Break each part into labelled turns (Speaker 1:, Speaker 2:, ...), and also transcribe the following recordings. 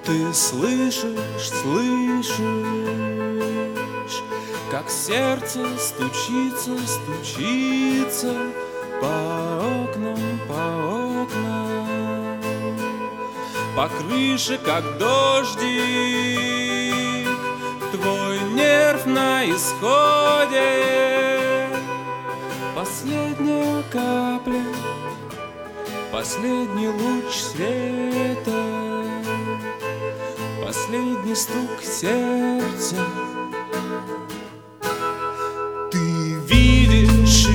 Speaker 1: Ты слышишь, как сердце стучится, стучится по окнам, по крыше, как дождик. Твой нерв на исходе. Последняя капля, последний луч света, последний стук сердца. Ты видишь,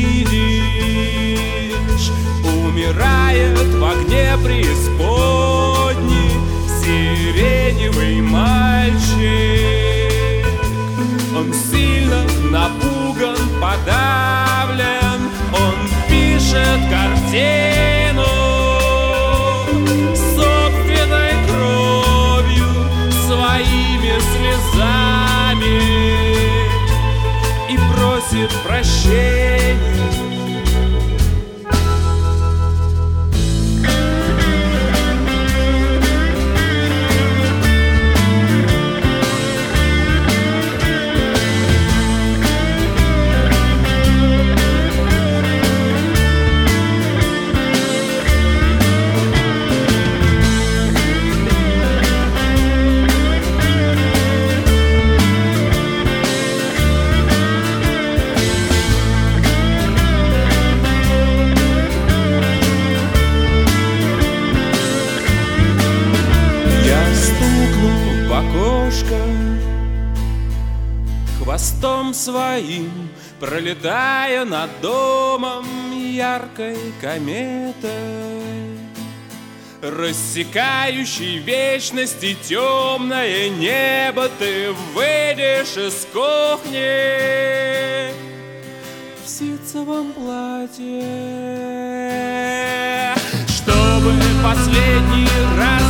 Speaker 1: умирает в огне преисподней сиреневый мальчик. Он сильно напуган, подавлен, он пишет картину собственной кровью, своими слезами и просит прощения. Хвостом своим, пролетая над домом яркой кометой, рассекающей вечности темное небо, ты выйдешь из кухни в ситцевом платье, чтобы последний раз